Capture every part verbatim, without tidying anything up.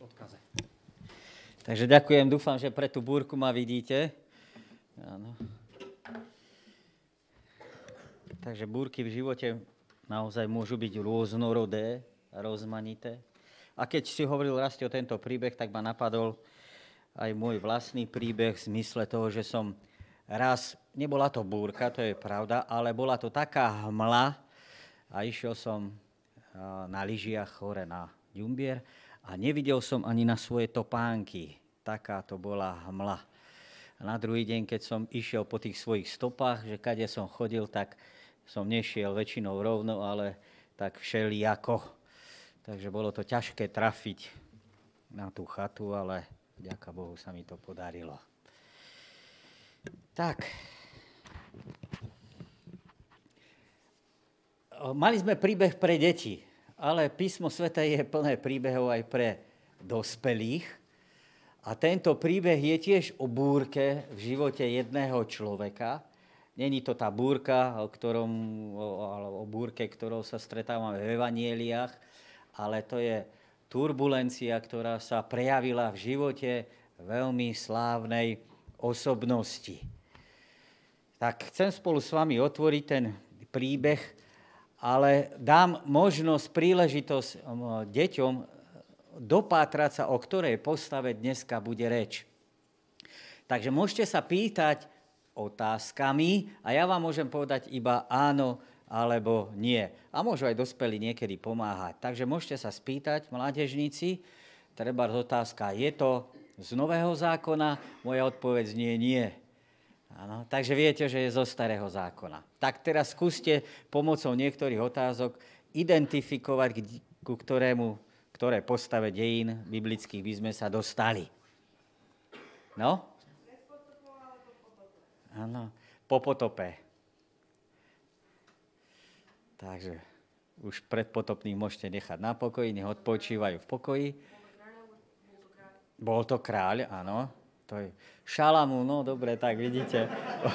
odkaze. Takže ďakujem, dúfam, že pre tú búrku ma vidíte. Áno. Takže búrky v živote naozaj môžu byť rôznorodé a rozmanité. A keď si hovoril Rasti o tento príbeh, tak ma napadol aj môj vlastný príbeh v zmysle toho, že som raz, nebola to búrka, to je pravda, ale bola to taká hmla a išiel som na lyžiach hore na Ďumbier a nevidel som ani na svoje topánky. Taká to bola hmla. A na druhý deň, keď som išiel po tých svojich stopách, že kade som chodil, tak som nešiel väčšinou rovno, ale tak všelijako. Takže bolo to ťažké trafiť na tú chatu, ale vďaka Bohu sa mi to podarilo. Tak. Mali sme príbeh pre deti, ale písmo sväté je plné príbehov aj pre dospelých. A tento príbeh je tiež o búrke v živote jedného človeka. Není to tá búrka, o, ktorom, o, o búrke, ktorou sa stretávame v evanieliách, ale to je turbulencia, ktorá sa prejavila v živote veľmi slávnej osobnosti. Tak chcem spolu s vami otvoriť ten príbeh, ale dám možnosť, príležitosť deťom dopátrať sa, o ktorej postave dneska bude reč. Takže môžete sa pýtať otázkami a ja vám môžem povedať iba áno alebo nie. A môžu aj dospelí niekedy pomáhať. Takže môžete sa spýtať, mládežníci, treba otázka, je to z Nového zákona? Moja odpoveď nie, nie. Áno, takže viete, že je zo Starého zákona. Tak teraz skúste pomocou niektorých otázok identifikovať, ku ktorému, ktoré postave dejín biblických by sme sa dostali. No? Áno, po potope. Takže už predpotopných môžete nechať na pokoji, nech odpočívajú v pokoji. Bol to kráľ, áno. To je Šalamún, no dobre, tak vidíte.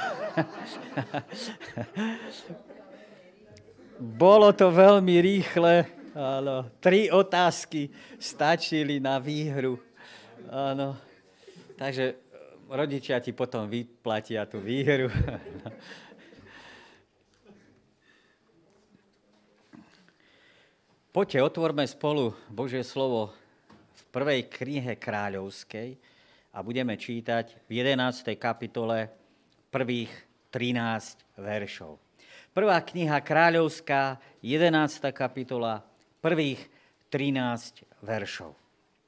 Bolo to veľmi rýchle, áno. Tri otázky stačili na výhru. Áno. Takže rodičia ti potom vyplatia tú výhru. Poďte, otvorme spolu Božie slovo v prvej knihe kráľovskej a budeme čítať v jedenástej kapitole prvých trinásť veršov. Prvá kniha kráľovská, jedenásta kapitola, prvých trinásť veršov.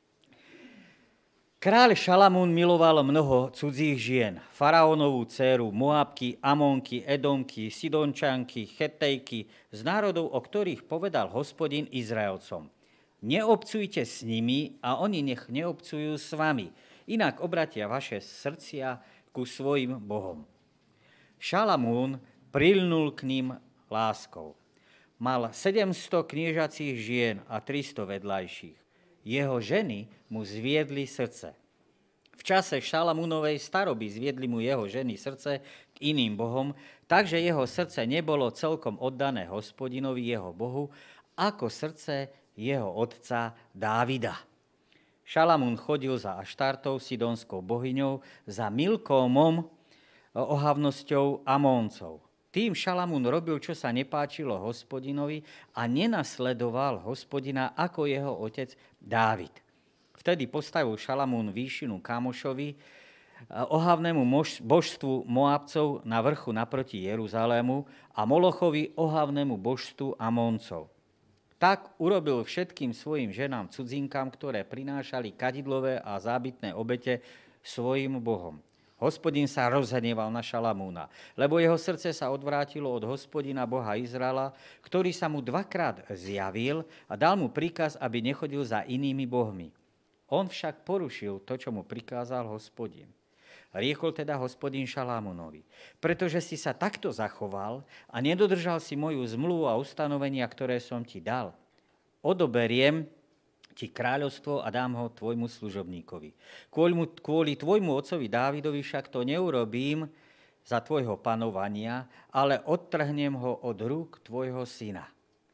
Kráľ Šalamún miloval mnoho cudzích žien, faraónovú dcéru, Moabky, Amonky, Edomky, Sidončanky, Chetejky, z národov, o ktorých povedal Hospodin Izraelcom. Neobcujte s nimi a oni nech neobcujú s vami, inak obratia vaše srdcia ku svojim bohom. Šalamún prilnul k ním láskou. Mal sedemsto kniežacích žien a tristo vedľajších. Jeho ženy mu zviedli srdce. V čase Šalamúnovej staroby zviedli mu jeho ženy srdce k iným bohom, takže jeho srdce nebolo celkom oddané Hospodinovi, jeho bohu, ako srdce jeho otca Dávida. Šalamún chodil za Aštartou, sidonskou bohyňou, za Milkómom, ohavnosťou Amóncov. Tým Šalamún robil, čo sa nepáčilo Hospodinovi a nenasledoval Hospodina ako jeho otec Dávid. Vtedy postavil Šalamún výšinu Kamošovi, ohavnému božstvu Moabcov na vrchu naproti Jeruzalému a Molochovi, ohavnému božstvu Amóncov. Tak urobil všetkým svojim ženám cudzinkám, ktoré prinášali kadidlové a zábytné obete svojim bohom. Hospodin sa rozhneval na Šalamúna, lebo jeho srdce sa odvrátilo od Hospodina Boha Izraela, ktorý sa mu dvakrát zjavil a dal mu príkaz, aby nechodil za inými bohmi. On však porušil to, čo mu prikázal Hospodin. Riekol teda Hospodin Šalamúnovi: pretože si sa takto zachoval a nedodržal si moju zmluvu a ustanovenia, ktoré som ti dal, odoberiem ti kráľovstvo a dám ho tvojmu služobníkovi. Kvôli, kvôli tvojmu otcovi Dávidovi však to neurobím za tvojho panovania, ale odtrhnem ho od rúk tvojho syna.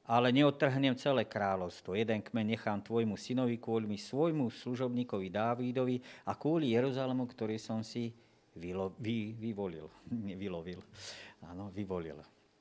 ale neodtrhnem celé kráľovstvo. Jeden kmeň nechám tvojmu synovi kvôli svojmu služobníkovi Dávidovi a kvôli Jeruzalému, ktorý som si vylo, vy, vyvolil. Vylovil. Áno, vyvolil.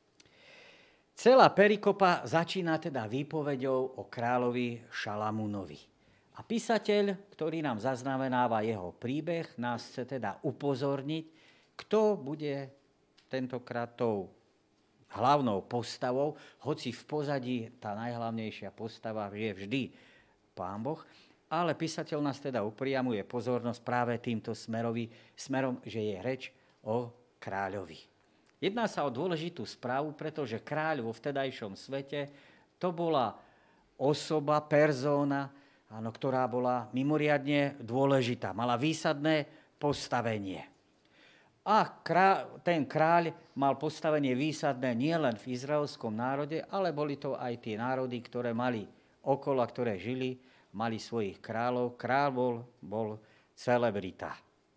Celá perikopa začína teda výpoveďou o kráľovi Šalamúnovi. A písateľ, ktorý nám zaznamenáva jeho príbeh, nás chce teda upozorniť, kto bude tentokrát tou hlavnou postavou, hoci v pozadí tá najhlavnejšia postava je vždy Pán Boh, ale písateľ nás teda upriamuje pozornosť práve týmto smerovi, smerom, že je reč o kráľovi. Jedná sa o dôležitú správu, pretože kráľ vo vtedajšom svete to bola osoba, persóna, áno, ktorá bola mimoriadne dôležitá, mala výsadné postavenie. A krá, ten kráľ mal postavenie výsadné nielen v izraelskom národe, ale boli to aj tie národy, ktoré mali okolo, ktoré žili, mali svojich kráľov. Kráľ bol, bol celebrita.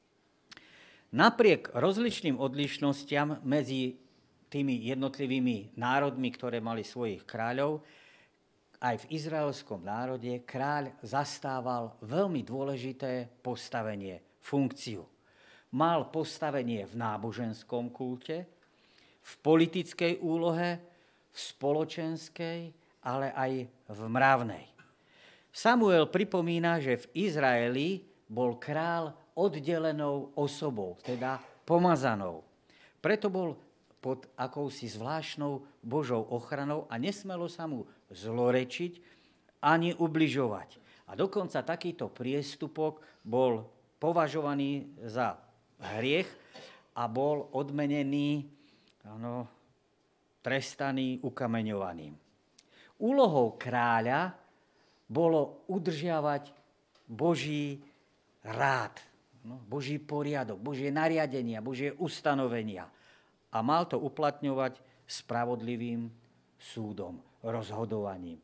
Napriek rozličným odlišnostiam medzi tými jednotlivými národmi, ktoré mali svojich kráľov, aj v izraelskom národe kráľ zastával veľmi dôležité postavenie, funkciu. Mal postavenie v náboženskom kulte, v politickej úlohe, v spoločenskej, ale aj v mravnej. Samuel pripomína, že v Izraeli bol král oddelenou osobou, teda pomazanou. Preto bol pod akousi zvláštnou Božou ochranou a nesmelo sa mu zlorečiť ani ubližovať. A dokonca takýto priestupok bol považovaný za hriech a bol odmenený, ano, trestaný ukameňovaním. Úlohou kráľa bolo udržiavať Boží rád, no, Boží poriadok, Božie nariadenia, Božie ustanovenia. A mal to uplatňovať spravodlivým súdom, rozhodovaním.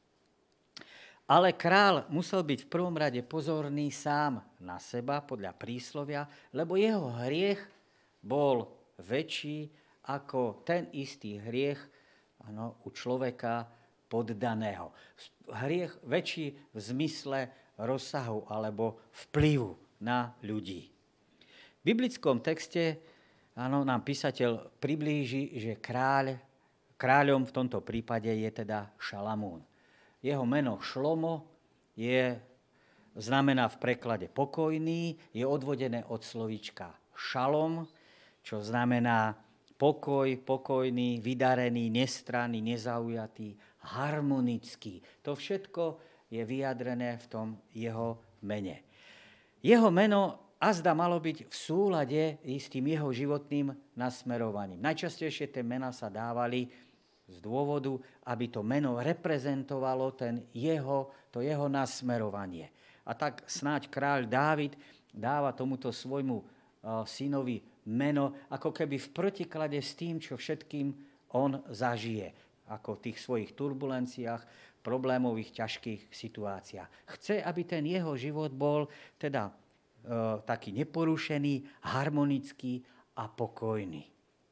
Ale král musel byť v prvom rade pozorný sám na seba, podľa príslovia, lebo jeho hriech bol väčší ako ten istý hriech ano, u človeka poddaného. Hriech väčší v zmysle rozsahu alebo vplyvu na ľudí. V biblickom texte ano, nám písateľ priblíži, že kráľ, kráľom v tomto prípade je teda Šalamún. Jeho meno Šlomo je, znamená v preklade pokojný, je odvodené od slovíčka šalom, čo znamená pokoj, pokojný, vydarený, nestranný, nezaujatý, harmonický. To všetko je vyjadrené v tom jeho mene. Jeho meno azda malo byť v súlade s tým jeho životným nasmerovaním. Najčastejšie tie mená sa dávali z dôvodu, aby to meno reprezentovalo ten jeho, to jeho nasmerovanie. A tak snáď kráľ Dávid dáva tomuto svojmu uh, synovi meno, ako keby v protiklade s tým, čo všetkým on zažije, ako v tých svojich turbulenciách, problémových, ťažkých situáciách. Chce, aby ten jeho život bol teda uh, taký neporušený, harmonický a pokojný.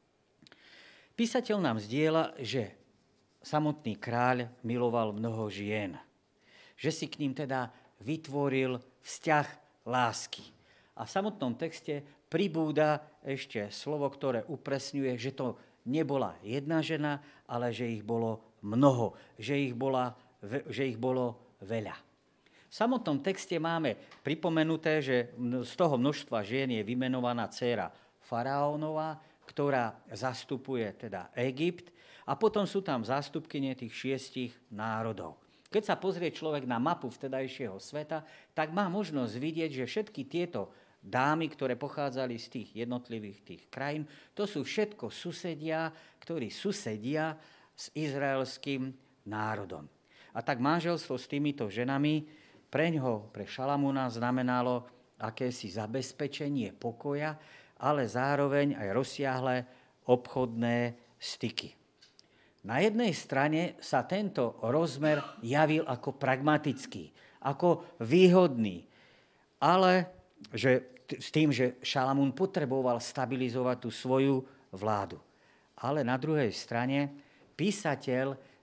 Písateľ nám zdieľa, že samotný kráľ miloval mnoho žien. Že si k ním teda vytvoril vzťah lásky. A v samotnom texte pribúda ešte slovo, ktoré upresňuje, že to nebola jedna žena, ale že ich bolo mnoho, že ich, bola, že ich bolo veľa. V samotnom texte máme pripomenuté, že z toho množstva žien je vymenovaná dcéra faraónova, ktorá zastupuje teda Egypt, a potom sú tam zástupkyne tých šiestich národov. Keď sa pozrie človek na mapu vtedajšieho sveta, tak má možnosť vidieť, že všetky tieto dámy, ktoré pochádzali z tých jednotlivých tých krajín, to sú všetko susedia, ktorí susedia s izraelským národom. A tak manželstvo s týmito ženami preňho, pre Šalamúna, znamenalo akési zabezpečenie pokoja, ale zároveň aj rozsiahle obchodné styky. Na jednej strane sa tento rozmer javil ako pragmatický, ako výhodný, ale že, s tým, že Šalamún potreboval stabilizovať tú svoju vládu. Ale na druhej strane písateľ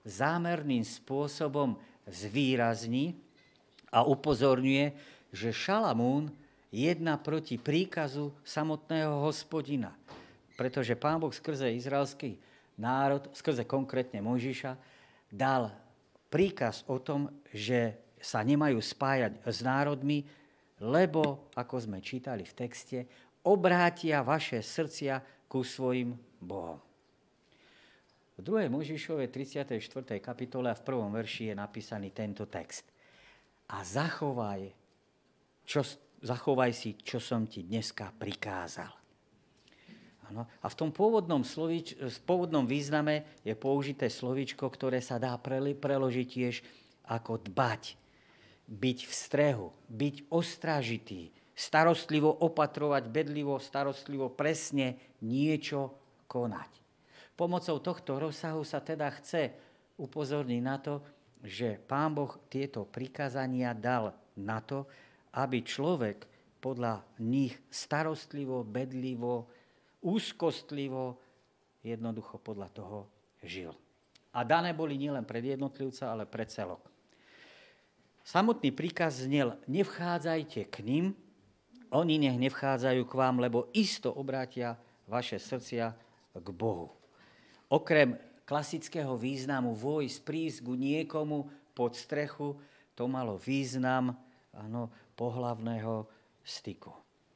zámerným spôsobom zvýrazní a upozorňuje, že Šalamún jedná proti príkazu samotného Hospodina. Pretože Pán Boh skrze izraelský národ, skrze konkrétne Mojžiša, dal príkaz o tom, že sa nemajú spájať s národmi, lebo, ako sme čítali v texte, obrátia vaše srdcia ku svojim bohom. V druhej Mojžišovej tridsiatej štvrtej kapitole a v prvom verši je napísaný tento text. A zachovaj, čo, zachovaj si, čo som ti dneska prikázal. Ano. A v tom pôvodnom, slovíč, v pôvodnom význame je použité slovíčko, ktoré sa dá preložiť tiež ako dbať, byť v strehu, byť ostrážitý, starostlivo opatrovať, bedlivo, starostlivo, presne niečo konať. Pomocou tohto rozsahu sa teda chce upozorniť na to, že Pán Boh tieto prikázania dal na to, aby človek podľa nich starostlivo, bedlivo, úzkostlivo, jednoducho podľa toho žil. A dané boli nielen pred jednotlivca, ale pre celok. Samotný príkaz znel, nevchádzajte k ním, oni nech nevchádzajú k vám, lebo isto obrátia vaše srdcia k Bohu. Okrem klasického významu vojsť, prísť ku niekomu pod strechu, to malo význam áno, pohlavného styku.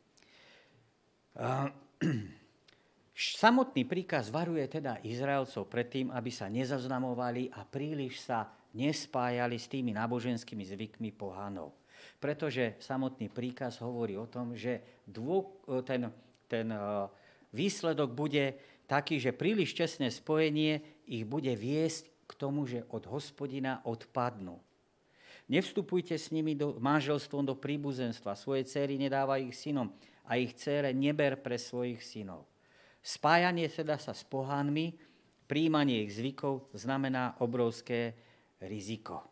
Samotný príkaz varuje teda Izraelcov pred tým, aby sa nezaznamovali a príliš sa nespájali s tými náboženskými zvykmi pohanov. Pretože samotný príkaz hovorí o tom, že dô, ten, ten výsledok bude taký, že príliš tesné spojenie ich bude viesť k tomu, že od Hospodina odpadnú. Nevstupujte s nimi do manželstvom do príbuzenstva. Svoje dcéry nedávaj ich synom a ich dcére neber pre svojich synov. Spájanie teda sa s pohanmi, prijímanie ich zvykov znamená obrovské riziko.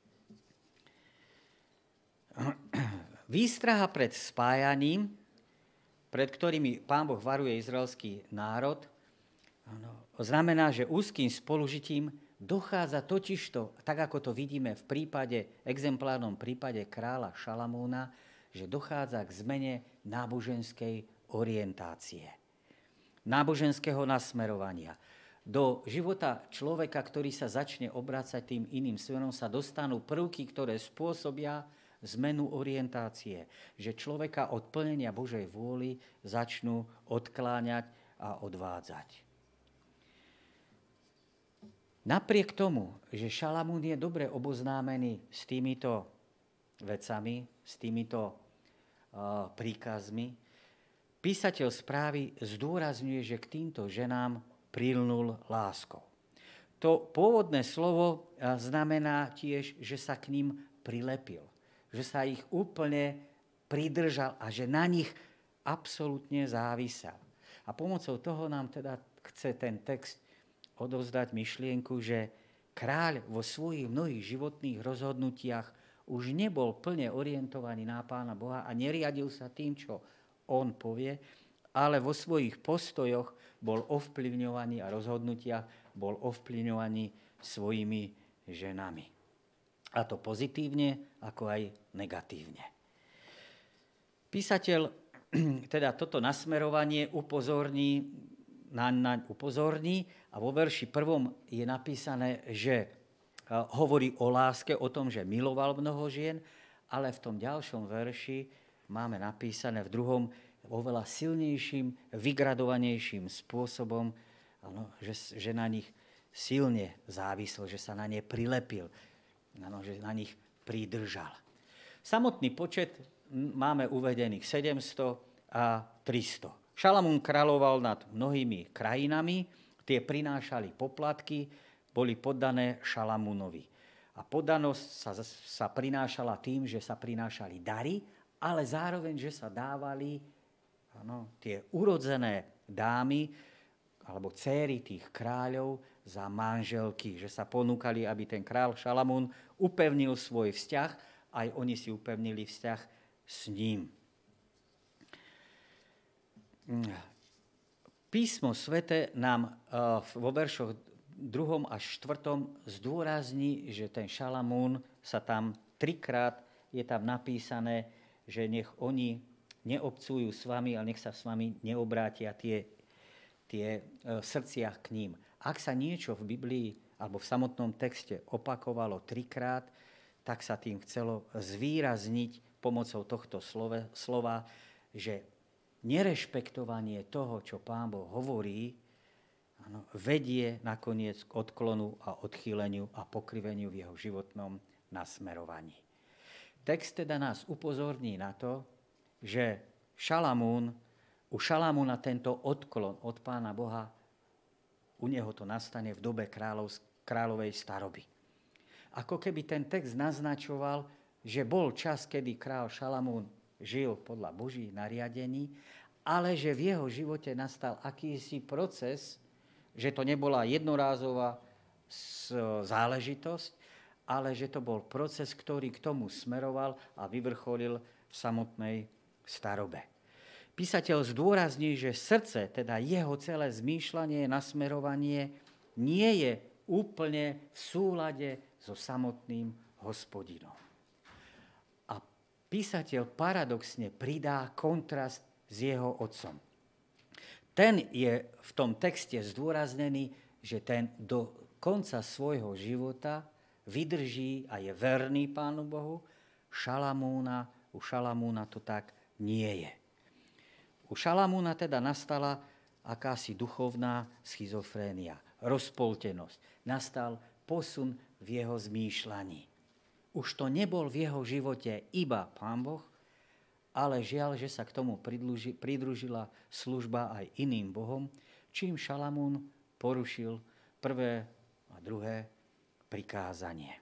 Výstraha pred spájaním, pred ktorými Pán Boh varuje izraelský národ, znamená, že úzkým spolužitím dochádza totižto, tak ako to vidíme v prípade, exemplárnom prípade kráľa Šalamúna, že dochádza k zmene náboženskej orientácie, náboženského nasmerovania. Do života človeka, ktorý sa začne obrácať tým iným smerom, sa dostanú prvky, ktoré spôsobia zmenu orientácie, že človeka od plnenia Božej vôly začnú odkláňať a odvádzať. Napriek tomu, že Šalamún je dobre oboznámený s týmito vecami, s týmito uh, príkazmi, písateľ správy zdôrazňuje, že k týmto ženám prilnul láskou. To pôvodné slovo znamená tiež, že sa k ním prilepil, že sa ich úplne pridržal a že na nich absolútne závisel. A pomocou toho nám teda chce ten text odovzdať myšlienku, že kráľ vo svojich mnohých životných rozhodnutiach už nebol plne orientovaný na Pána Boha a neriadil sa tým, čo on povie, ale vo svojich postojoch bol ovplyvňovaný a rozhodnutiach bol ovplyvňovaný svojimi ženami. A to pozitívne, ako aj negatívne. Písateľ teda toto nasmerovanie upozorní, na, na, upozorní a vo verši prvom je napísané, že hovorí o láske, o tom, že miloval mnoho žien, ale v tom ďalšom verši máme napísané v druhom oveľa silnejším, vygradovanejším spôsobom, ano, že, že na nich silne závisel, že sa na ne prilepil, ano, že na nich pridržal. Samotný počet máme uvedených sedemsto a tristo. Šalamún kráľoval nad mnohými krajinami, tie prinášali poplatky, boli poddané Šalamúnovi. A poddanosť sa, sa prinášala tým, že sa prinášali dary, ale zároveň, že sa dávali ano, tie urodzené dámy alebo dcéry tých kráľov za manželky, že sa ponúkali, aby ten kráľ Šalamún upevnil svoj vzťah, aj oni si upevnili vzťah s ním. Písmo sväté nám vo veršoch druhom až štvrtom zdôrazní, že ten Šalamún sa tam trikrát je tam napísané, že nech oni neobcujú s vami, ale nech sa s vami neobrátia tie, tie srdcia k ním. Ak sa niečo v Biblii alebo v samotnom texte opakovalo trikrát, tak sa tým chcelo zvýrazniť pomocou tohto slova, slova, že nerešpektovanie toho, čo Pán Boh hovorí, ano, vedie nakoniec k odklonu a odchýleniu a pokriveniu v jeho životnom nasmerovaní. Text teda nás upozorní na to, že Šalamún, u Šalamúna tento odklon od Pána Boha, u neho to nastane v dobe kráľovej staroby. Ako keby ten text naznačoval, že bol čas, kedy kráľ Šalamún žil podľa Božích nariadení, ale že v jeho živote nastal akýsi proces, že to nebola jednorázová záležitosť, ale že to bol proces, ktorý k tomu smeroval a vyvrcholil v samotnej starobe. Písateľ zdôrazní, že srdce, teda jeho celé zmýšľanie, nasmerovanie, nie je úplne v súlade so samotným Hospodinom. A písateľ paradoxne pridá kontrast s jeho otcom. Ten je v tom texte zdôraznený, že ten do konca svojho života vydrží a je verný Pánu Bohu. Šalamúna, u Šalamúna to tak nie je. U Šalamúna teda nastala akási duchovná schizofrénia, rozpoltenosť. Nastal posun v jeho zmýšľaní. Už to nebol v jeho živote iba Pán Boh, ale žiaľ, že sa k tomu pridružila služba aj iným bohom, čím Šalamún porušil prvé a druhé prikázanie.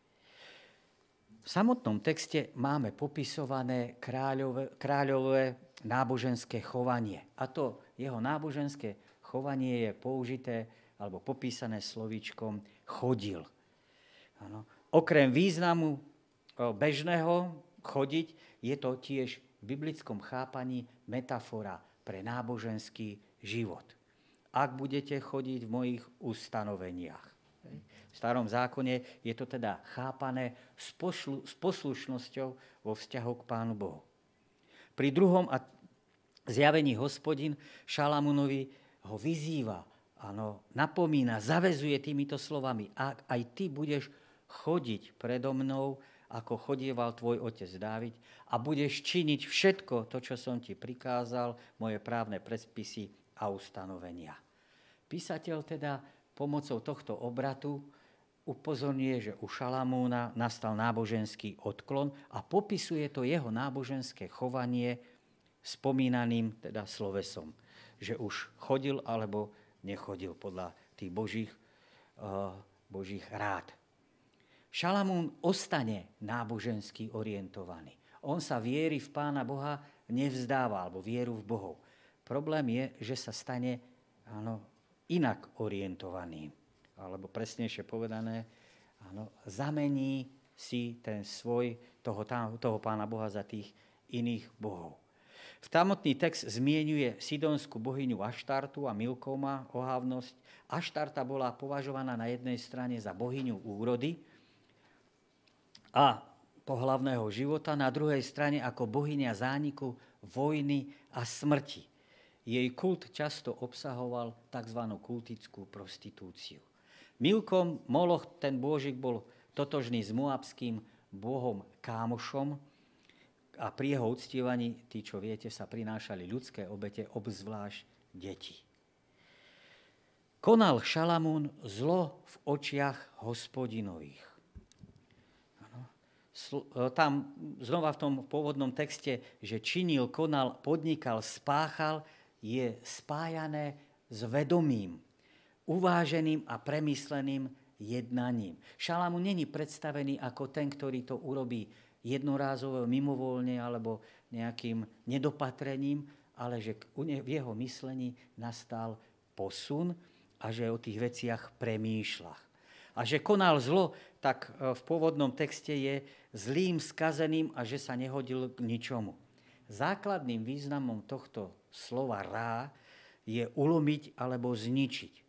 V samotnom texte máme popisované kráľové, kráľové náboženské chovanie. A to jeho náboženské chovanie je použité alebo popísané slovíčkom chodil. Ano. Okrem významu bežného chodiť je to tiež v biblickom chápaní metafora pre náboženský život. Ak budete chodiť v mojich ustanoveniach. V starom zákone je to teda chápané s, poslu, s poslušnosťou vo vzťahu k Pánu Bohu. Pri druhom a zjavení Hospodin Šalamúnovi ho vyzýva, áno, napomína, zavezuje týmito slovami. Ak aj ty budeš chodiť predo mnou, ako chodieval tvoj otec Dávid, a budeš činiť všetko to, čo som ti prikázal, moje právne predpisy a ustanovenia. Písateľ teda pomocou tohto obratu upozorňuje, že u Šalamúna nastal náboženský odklon a popisuje to jeho náboženské chovanie spomínaným teda slovesom, že už chodil alebo nechodil podľa tých božích, uh, božích rád. Šalamún ostane nábožensky orientovaný. On sa viery v Pána Boha nevzdáva, alebo vieru v Bohov. Problém je, že sa stane áno, inak orientovaným. Alebo presnejšie povedané, áno, zamení si ten svoj, toho, toho Pána Boha za tých iných bohov. V samotný text zmieňuje sidonskú bohyňu Aštartu a Milkoma ohávnosť. Aštarta bola považovaná na jednej strane za bohyňu úrody a pohlavného života, na druhej strane ako bohyňa zániku, vojny a smrti. Jej kult často obsahoval tzv. Kultickú prostitúciu. Milkom, Moloch, ten bôžik, bol totožný s moabským bohom Kámošom a pri jeho uctievaní, tí, čo viete, sa prinášali ľudské obete, obzvlášť deti. Konal Šalamún zlo v očiach Hospodinových. Tam znova v tom pôvodnom texte, že činil, konal, podnikal, spáchal, je spájané s vedomím, uváženým a premysleným jednaním. Šalamún není predstavený ako ten, ktorý to urobí jednorázovo, mimovoľne alebo nejakým nedopatrením, ale že v jeho myslení nastal posun a že o tých veciach premýšľa. A že konal zlo, tak v pôvodnom texte je zlým, skazeným a že sa nehodil k ničomu. Základným významom tohto slova rá je ulomiť alebo zničiť.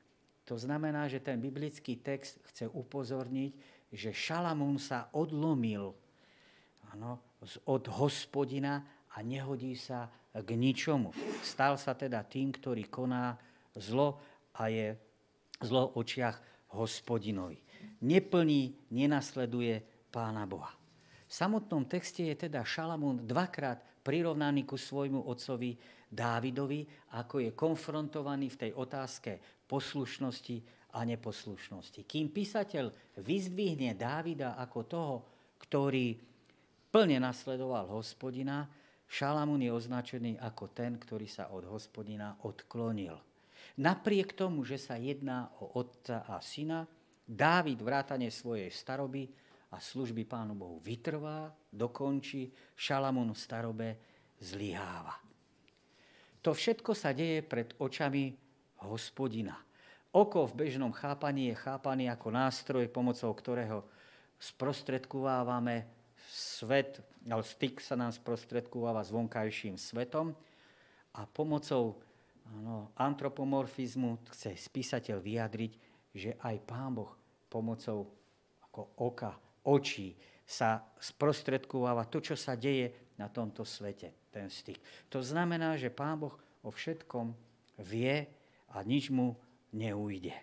To znamená, že ten biblický text chce upozorniť, že Šalamún sa odlomil áno, od Hospodina a nehodí sa k ničomu. Stal sa teda tým, ktorý koná zlo a je zlo v očiach Hospodinovi. Neplní, nenasleduje Pána Boha. V samotnom texte je teda Šalamún dvakrát prirovnaný ku svojmu otcovi Dávidovi, ako je konfrontovaný v tej otázke poslušnosti a neposlušnosti. Kým písateľ vyzdvihne Dávida ako toho, ktorý plne nasledoval Hospodina, Šalamún je označený ako ten, ktorý sa od Hospodina odklonil. Napriek tomu, že sa jedná o otca a syna, Dávid vrátane svojej staroby a služby Pánu Bohu vytrvá, dokončí, Šalamún v starobe zlyháva. To všetko sa deje pred očami Hospodina. Oko v bežnom chápaní je chápaný ako nástroj, pomocou ktorého sprostredkovávame svet, ale styk sa nám sprostredkováva s vonkajším svetom a pomocou áno, antropomorfizmu chce spísateľ vyjadriť, že aj Pán Boh pomocou ako oka, očí sa sprostredkováva to, čo sa deje na tomto svete, ten styk. To znamená, že Pán Boh o všetkom vie a nič mu neujde.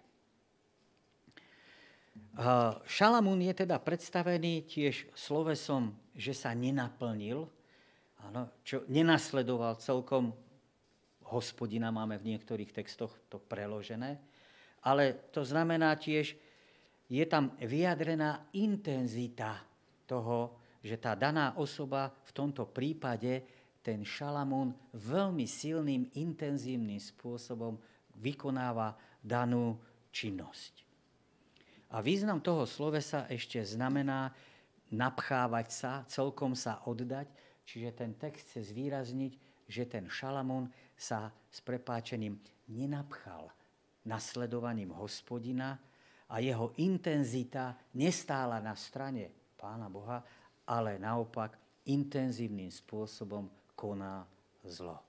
Šalamún je teda predstavený tiež slovesom, že sa nenaplnil, áno, čo nenasledoval celkom Hospodina, máme v niektorých textoch to preložené, ale to znamená tiež, je tam vyjadrená intenzita toho, že tá daná osoba v tomto prípade, ten Šalamún, veľmi silným, intenzívnym spôsobom vykonáva danú činnosť. A význam toho slovesa ešte znamená napchávať sa, celkom sa oddať, čiže ten text chce zvýrazniť, že ten Šalamún sa s prepáčením nenapchal nasledovaním Hospodina a jeho intenzita nestála na strane Pána Boha, ale naopak intenzívnym spôsobom koná zlo.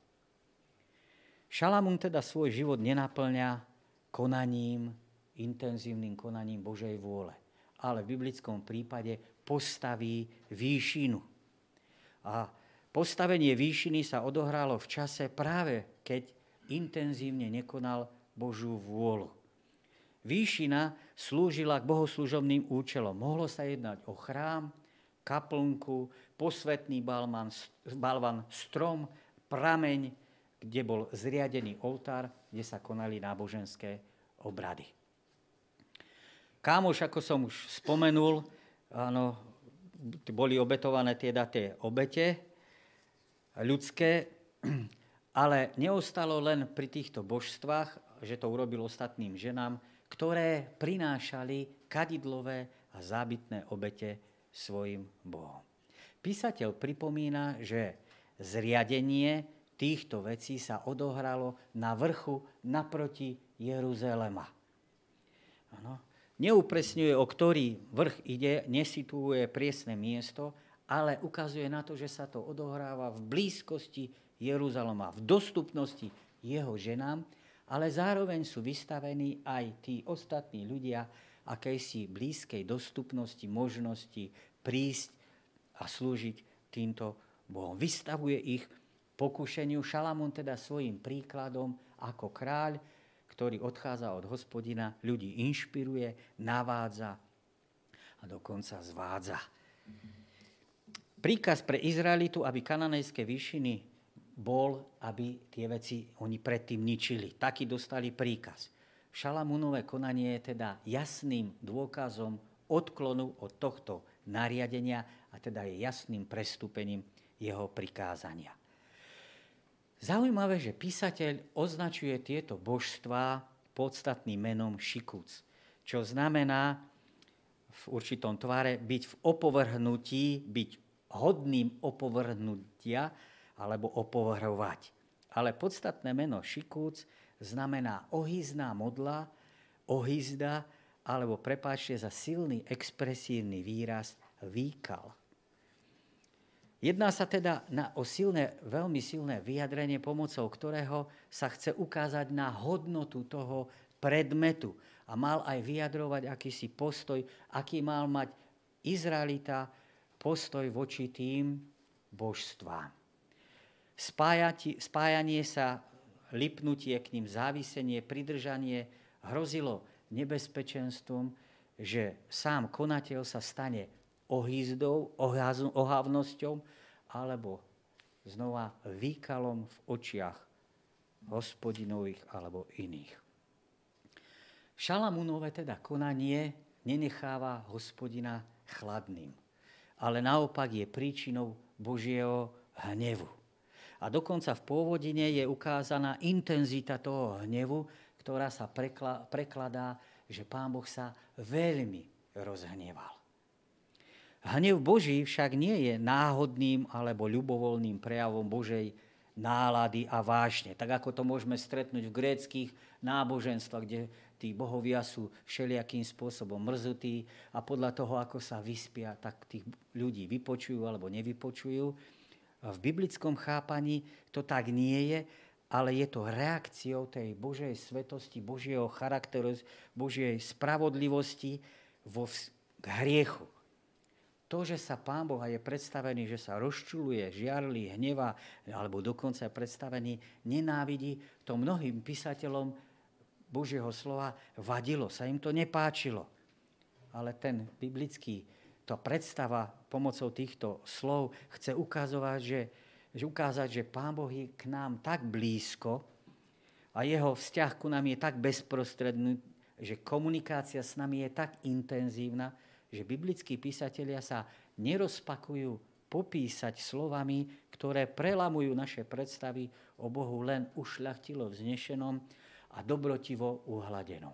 Šalamún teda svoj život nenaplňa konaním, intenzívnym konaním Božej vôle, ale v biblickom prípade postaví výšinu. A postavenie výšiny sa odohralo v čase práve, keď intenzívne nekonal Božiu vôľu. Výšina slúžila k bohoslužobným účelom. Mohlo sa jednať o chrám, kaplnku, posvätný balvan, balvan, strom, prameň, kde bol zriadený oltár, kde sa konali náboženské obrady. Kámoš, ako som už spomenul, áno, boli obetované teda tie obete ľudské, ale neostalo len pri týchto božstvách, že to urobil ostatným ženám, ktoré prinášali kadidlové a zábytné obete svojim bohom. Písateľ pripomína, že zriadenie týchto vecí sa odohralo na vrchu naproti Jeruzalema. Áno. Neupresňuje, o ktorý vrch ide, nesituuje priesne miesto, ale ukazuje na to, že sa to odohráva v blízkosti Jeruzalema, v dostupnosti jeho ženám, ale zároveň sú vystavení aj tí ostatní ľudia akejsi blízkej dostupnosti, možnosti prísť a slúžiť týmto bohom. Vystavuje ich pokušeniu. Šalamún teda svojím príkladom ako kráľ, ktorý odchádza od Hospodina, ľudí inšpiruje, navádza a dokonca zvádza. Príkaz pre Izraelitu, aby kananejské výšiny bol, aby tie veci oni predtým ničili. Taký dostali príkaz. Šalamúnové konanie je teda jasným dôkazom odklonu od tohto nariadenia a teda je jasným prestúpením jeho prikázania. Zaujímavé, že písateľ označuje tieto božstvá podstatným menom Šikúc, čo znamená v určitom tvare byť v opovrhnutí, byť hodným opovrhnutia alebo opovrhovať. Ale podstatné meno Šikúc znamená ohyzná modla, ohyzda, alebo prepáčte za silný expresívny výraz výkal. Jedná sa teda na, o silné, veľmi silné vyjadrenie, pomocou ktorého sa chce ukázať na hodnotu toho predmetu a mal aj vyjadrovať akýsi postoj, aký mal mať Izraelita postoj voči tým božstvám. Spájati, spájanie sa, lipnutie k ním, závisenie, pridržanie hrozilo nebezpečenstvom, že sám konateľ sa stane ohýzdou, ohávnosťou alebo znova výkalom v očiach hospodinových alebo iných. Šalamúnové teda konanie nenecháva Hospodina chladným, ale naopak je príčinou Božieho hnevu. A dokonca v pôvodine je ukázaná intenzita toho hnevu, ktorá sa prekla, prekladá, že Pán Boh sa veľmi rozhneval. Hnev Boží však nie je náhodným alebo ľubovoľným prejavom Božej nálady a vášne. Tak ako to môžeme stretnúť v gréckych náboženstvách, kde tí bohovia sú všelijakým spôsobom mrzutí a podľa toho, ako sa vyspia, tak tých ľudí vypočujú alebo nevypočujú. V biblickom chápaní to tak nie je, ale je to reakciou tej Božej svetosti, Božieho charakteru, Božej spravodlivosti vo vz- k hriechu. To, že sa Pán Boh je predstavený, že sa rozčuluje, žiarlí, hnevá, alebo dokonca je predstavený, nenávidí, to mnohým písateľom Božieho slova vadilo, sa im to nepáčilo. Ale ten biblický, to predstava pomocou týchto slov chce ukazovať, že, že ukázať, že Pán Boh je k nám tak blízko a jeho vzťah ku nám je tak bezprostredný, že komunikácia s nami je tak intenzívna, že biblickí písatelia sa nerozpakujú popísať slovami, ktoré prelamujú naše predstavy o Bohu len ušľachtilo vznešenom a dobrotivo uhladenom.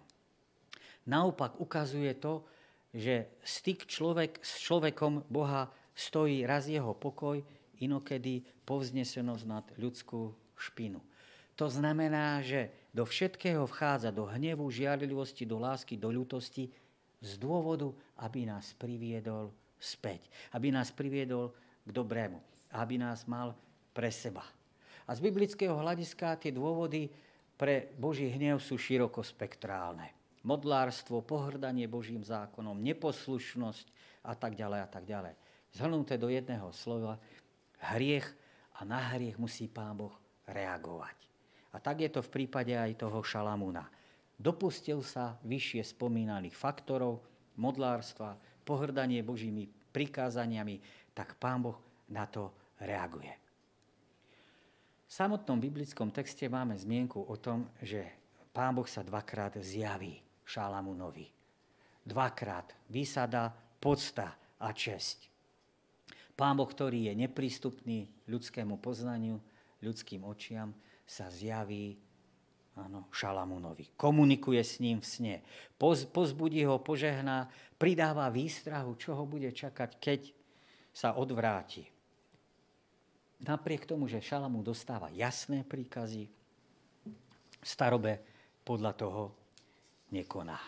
Naopak ukazuje to, že styk človek s človekom Boha stojí raz jeho pokoj, inokedy povznesenosť nad ľudskú špinu. To znamená, že do všetkého vchádza do hnevu, žiarlivosti, do lásky, do ľútosti, z dôvodu, aby nás priviedol späť. Aby nás priviedol k dobrému. Aby nás mal pre seba. A z biblického hľadiska tie dôvody pre Boží hnev sú širokospektrálne. Modlárstvo, pohrdanie Božím zákonom, neposlušnosť a tak ďalej a tak ďalej. Zhrnuté do jedného slova, hriech a na hriech musí Pán Boh reagovať. A tak je to v prípade aj toho Šalamúna. Dopustil sa vyššie spomínaných faktorov, modlárstva, pohrdanie Božími prikázaniami, tak Pán Boh na to reaguje. V samotnom biblickom texte máme zmienku o tom, že Pán Boh sa dvakrát zjaví Šalamúnovi. Dvakrát výsada, podsta a česť. Pán Boh, ktorý je neprístupný ľudskému poznaniu, ľudským očiam, sa zjaví Áno, Šalamúnovi. Komunikuje s ním v sne. Poz, pozbudí ho, požehná, pridáva výstrahu, čo ho bude čakať, keď sa odvráti. Napriek tomu, že Šalamún dostáva jasné príkazy, starobe podľa toho nekoná.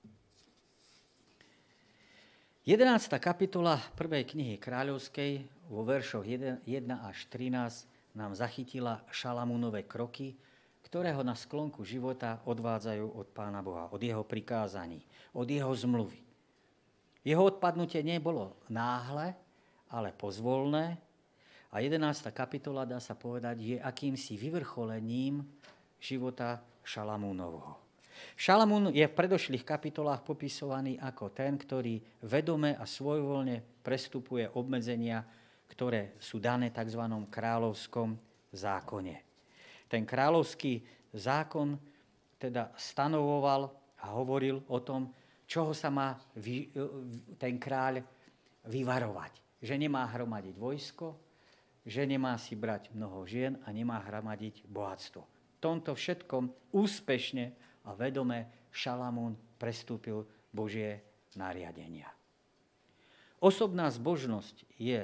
jedenásta kapitola prvej knihy kráľovskej vo veršoch jeden až trinásť nám zachytila Šalamúnove kroky, ktoré ho na sklonku života odvádzajú od Pána Boha, od jeho prikázaní, od jeho zmluvy. Jeho odpadnutie nebolo náhle, ale pozvolné a jedenásta kapitola, dá sa povedať, je akýmsi vyvrcholením života Šalamúnovho. Šalamún je v predošlých kapitolách popisovaný ako ten, ktorý vedome a svojvoľne prestupuje obmedzenia, ktoré sú dané tzv. Kráľovskom zákone. Ten kráľovský zákon teda stanovoval a hovoril o tom, čoho sa má vy, ten kráľ vyvarovať. Že nemá hromadiť vojsko, že nemá si brať mnoho žien a nemá hromadiť bohatstvo. V tomto všetkom úspešne a vedome Šalamún prestúpil Božie nariadenia. Osobná zbožnosť je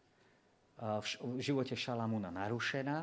v živote Šalamúna narušená,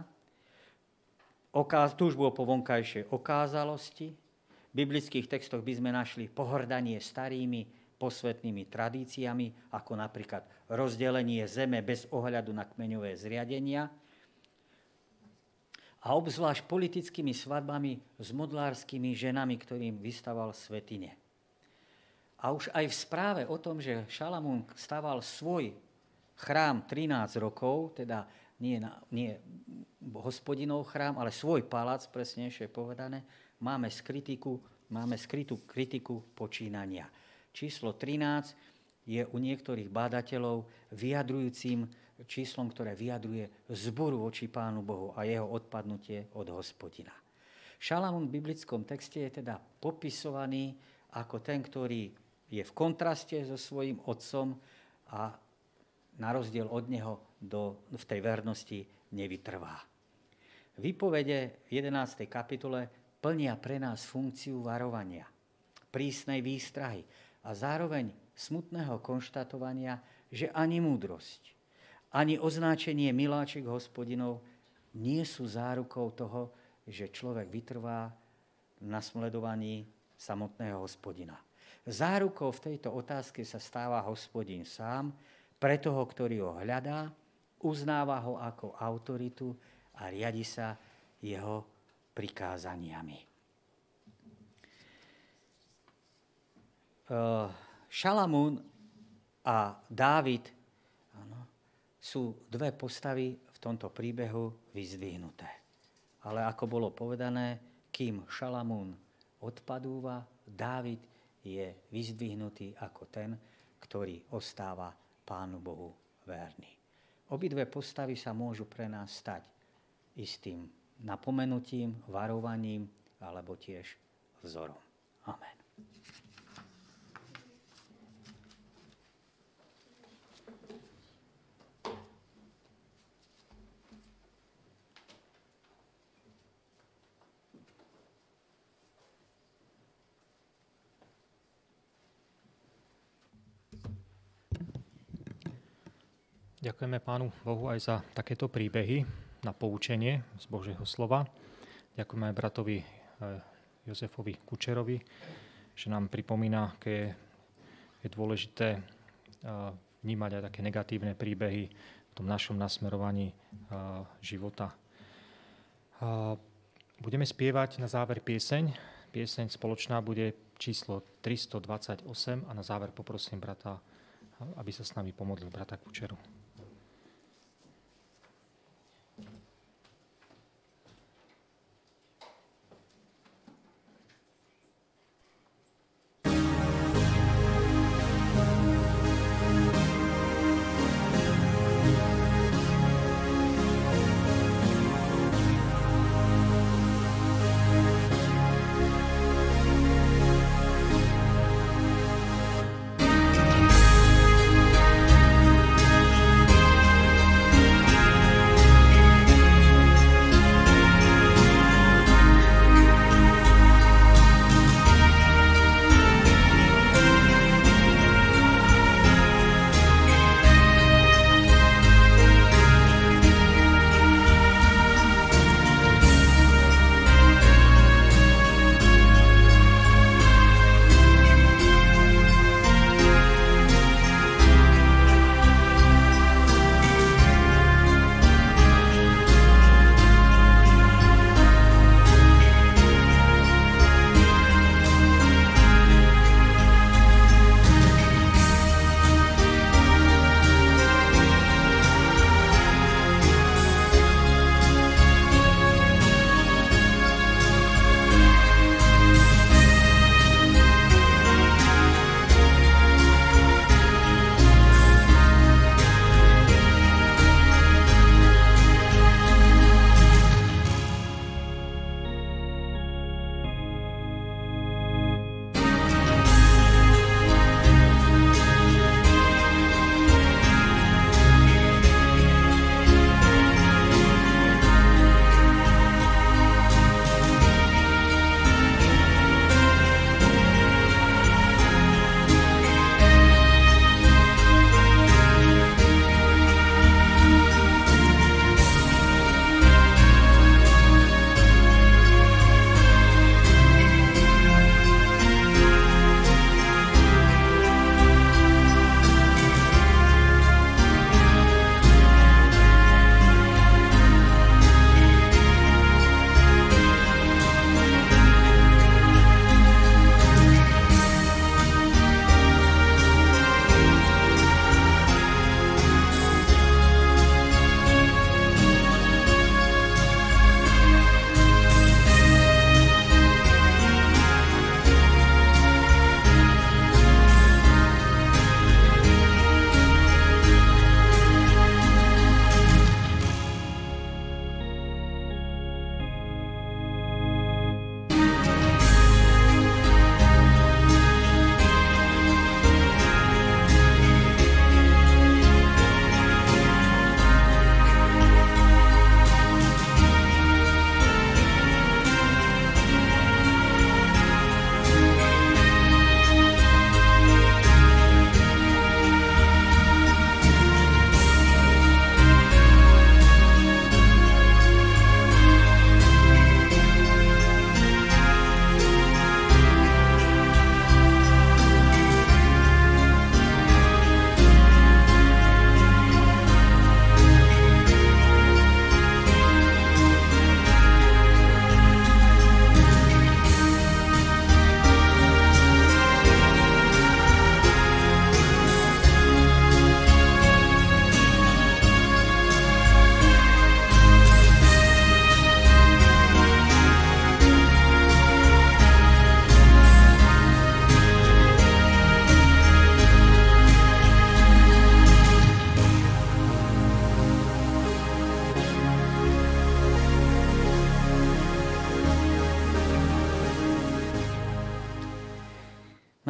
túžbu po vonkajšej okázalosti. V biblických textoch by sme našli pohrdanie starými posvetnými tradíciami, ako napríklad rozdelenie zeme bez ohľadu na kmeňové zriadenia. A obzvlášť politickými svadbami s modlárskymi ženami, ktorým vystaval svätyne. A už aj v správe o tom, že Šalamún staval svoj chrám trinásť rokov, teda nie, nie Hospodinov chrám, ale svoj palác, presnejšie povedané, máme, kritiku, máme skrytú kritiku počínania. Číslo trinásť je u niektorých bádateľov vyjadrujúcim číslom, ktoré vyjadruje zboru voči Pánu Bohu a jeho odpadnutie od Hospodina. Šalamún v biblickom texte je teda popisovaný ako ten, ktorý je v kontraste so svojím otcom a na rozdiel od neho do, v tej vernosti nevytrvá. Výpovede v jedenástej kapitole plnia pre nás funkciu varovania, prísnej výstrahy a zároveň smutného konštatovania, že ani múdrosť, ani označenie miláčik Hospodinov nie sú zárukou toho, že človek vytrvá v nasledovaní samotného Hospodina. Zárukou v tejto otázke sa stáva Hospodin sám, pre toho, ktorý ho hľadá, uznáva ho ako autoritu a riadi sa jeho prikázaniami. Šalamún a Dávid áno, sú dve postavy v tomto príbehu vyzdvihnuté. Ale ako bolo povedané, kým Šalamún odpadúva, Dávid je vyzdvihnutý ako ten, ktorý ostáva Pánu Bohu verný. Obidve postavy sa môžu pre nás stať istým napomenutím, varovaním alebo tiež vzorom. Amen. Ďakujeme Pánu Bohu aj za takéto príbehy na poučenie z Božieho slova. Ďakujeme aj bratovi Jozefovi Kučerovi, že nám pripomína, aké je dôležité vnímať aj také negatívne príbehy v tom našom nasmerovaní života. Budeme spievať na záver pieseň. Pieseň spoločná bude číslo tristodvadsaťosem a na záver poprosím brata, aby sa s nami pomodlil, brata Kučeru. Thank you.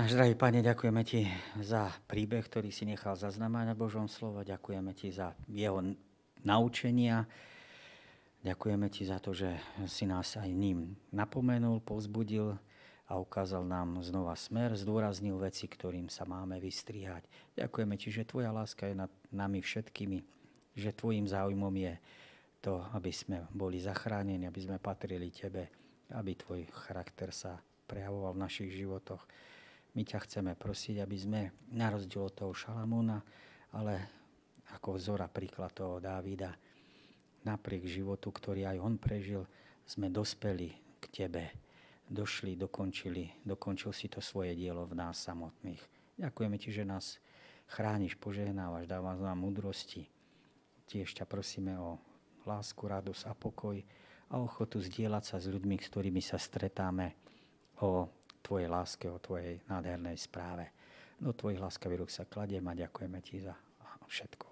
Náš drahý Pane, ďakujeme Ti za príbeh, ktorý si nechal zaznamenať na Božom slove. Ďakujeme Ti za jeho naučenia. Ďakujeme Ti za to, že si nás aj ním napomenul, povzbudil a ukázal nám znova smer, zdôraznil veci, ktorým sa máme vystrihať. Ďakujeme Ti, že Tvoja láska je nad nami všetkými, že Tvojim záujmom je to, aby sme boli zachránení, aby sme patrili Tebe, aby Tvoj charakter sa prejavoval v našich životoch. My ťa chceme prosiť, aby sme, na rozdiel od toho Šalamúna, ale ako vzor a príklad toho Dávida, napriek životu, ktorý aj on prežil, sme dospeli k Tebe. Došli, dokončili, dokončil si to svoje dielo v nás samotných. Ďakujeme Ti, že nás chrániš, požehnávaš, dávaš nám múdrosti. Tiež ťa prosíme o lásku, radosť a pokoj a ochotu zdieľať sa s ľuďmi, s ktorými sa stretáme, o Tvojej láske, o Tvojej nádhernej správe. Do Tvojich láskavých rúk sa kladiem a ďakujeme Ti za všetko.